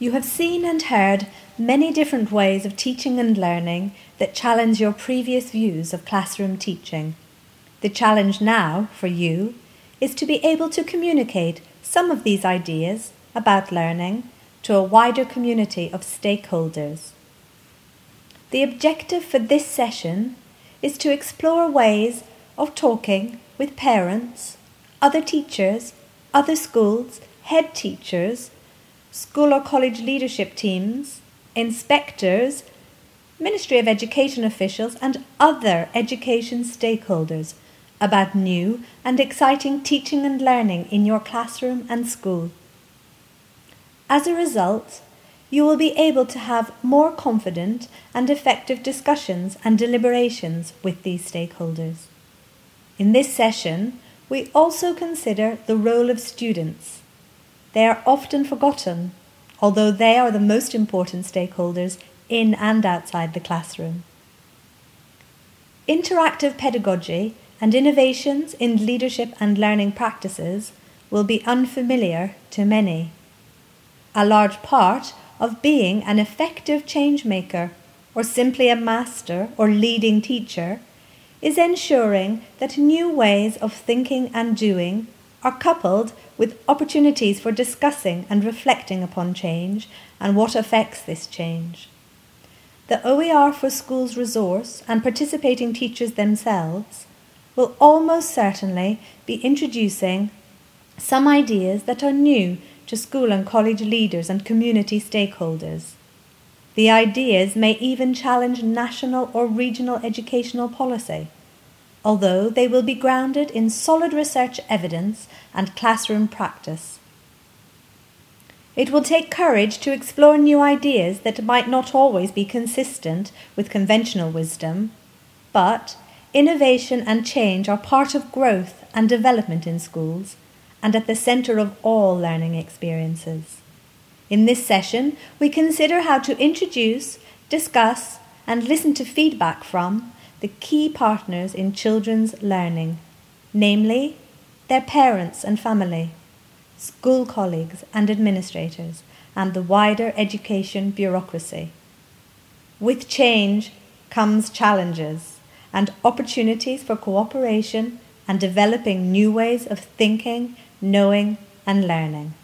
You have seen and heard many different ways of teaching and learning that challenge your previous views of classroom teaching. The challenge now, for you, is to be able to communicate some of these ideas about learning to a wider community of stakeholders. The objective for this session is to explore ways of talking with parents, other teachers, other schools, head teachers, school or college leadership teams, inspectors, Ministry of Education officials and other education stakeholders about new and exciting teaching and learning in your classroom and school. As a result, you will be able to have more confident and effective discussions and deliberations with these stakeholders. In this session, we also consider the role of students. They are often forgotten, although they are the most important stakeholders in and outside the classroom. Interactive pedagogy and innovations in leadership and learning practices will be unfamiliar to many. A large part of being an effective change maker, or simply a master or leading teacher, is ensuring that new ways of thinking and doing are coupled with opportunities for discussing and reflecting upon change and what affects this change. The OER for Schools resource and participating teachers themselves will almost certainly be introducing some ideas that are new to school and college leaders and community stakeholders. The ideas may even challenge national or regional educational policy, although they will be grounded in solid research evidence and classroom practice. It will take courage to explore new ideas that might not always be consistent with conventional wisdom, but innovation and change are part of growth and development in schools and at the centre of all learning experiences. In this session, we consider how to introduce, discuss, and listen to feedback from the key partners in children's learning, namely their parents and family, school colleagues and administrators, and the wider education bureaucracy. With change comes challenges and opportunities for cooperation and developing new ways of thinking, knowing, and learning.